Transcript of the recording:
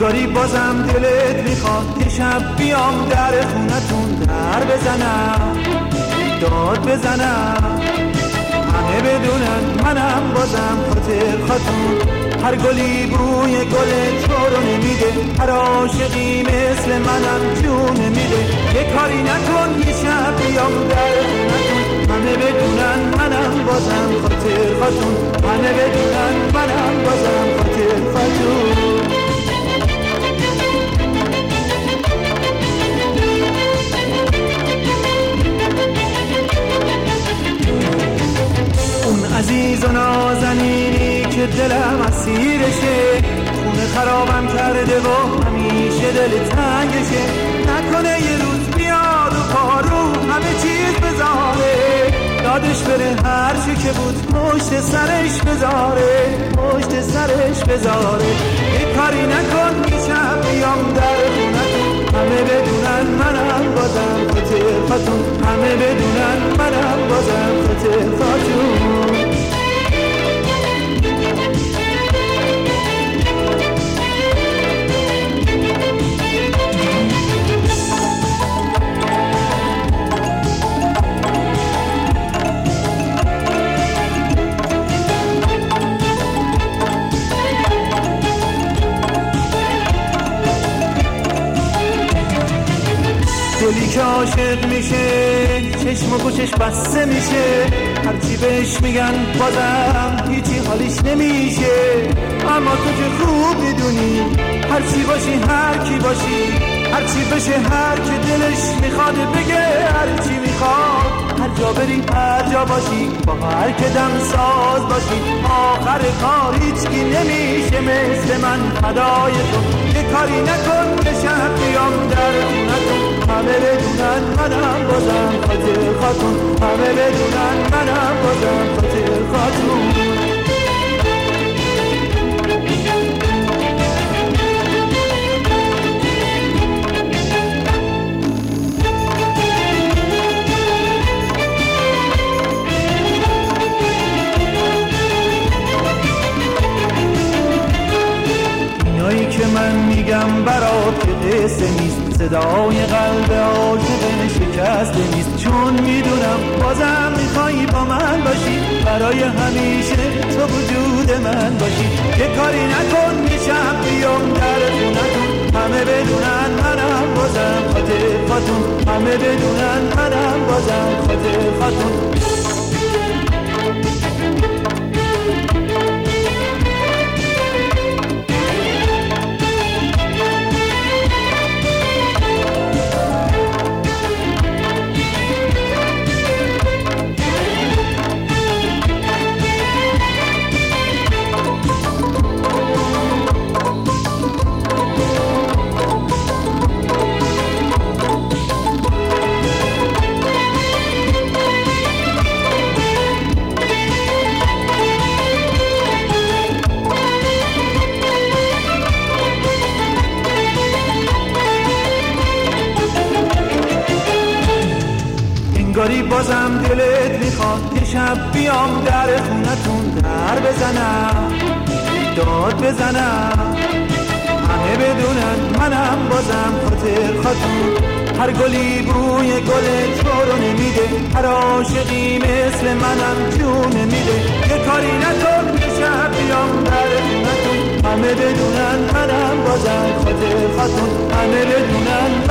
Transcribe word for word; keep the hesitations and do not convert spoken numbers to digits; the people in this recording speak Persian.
انگاری بازم دلت میخواد که شب بیام در خونتون در بزنم، داد بزنم، همه بدونن منم بازم خاطر خاتون. هر گلی بوی گل تو رو نمیده، هر عاشقی مثل منم جون میده. یه کاری نکن یه شب بیام در خونتون، همه بدونن منم بازم خاطر خاتون، همه بدونن منم بازم خاطر خاتون. عزیز و نازنینی که دلم اسیرشه، خونه خرابم کرده و همیشه دل تنگشه. نکنه یه روز بیاد و پارو همه چیز بذاره، یادش بره هر چی که بود پشت سرش بذاره، پشت سرش بذاره. یه کاری نکن که شب بیام در خونتون، همه بدونن منم بازم خاطر خاتون، همه بدونن منم بازم خاطر خاتون. دلی که عاشق میشه چشم و گوشش بسته میشه، هرچی بهش میگن بازم هیچی حالیش نمیشه. اما تو که خوب میدونی هرچی باشی هر کی باشی، هرچی بشه هر کی دلش میخواد بگه هرچی میخواد، هر جا بری هر جا باشی با هر که دم ساز باشی، آخر کار هیچکی نمیشه مثل من فدای تو. یه کاری نکن که شب بیام در خونتون، همه بدونن منم بازم خاطر خاتون، همه بدونن منم بازم خاطر خاتون. اینایی که من میگم برات که قصه نیست، صدای قلب عاشق شکسته نیست. چون میدونم بازم میخوایی با من باشی، برای همیشه تو وجود من باشی. یه کاری نکن یه شب بیام در خونتون، همه بدونن منم بازم خاطر خاتون، همه بدونن منم بازم خاطر خاتون. انگاری بازم دلت میخواد که شب بیام در خونتون در بزنم، داد بزنم، همه بدونن منم بازم خاطر خاتون. هر گلی بوی گل تو رو نمیده، هر عاشقی مثل منم جون میده. یه کاری نکن که شب بیام در خونتون، همه بدونن منم بازم خاطر خاتون، همه بدونن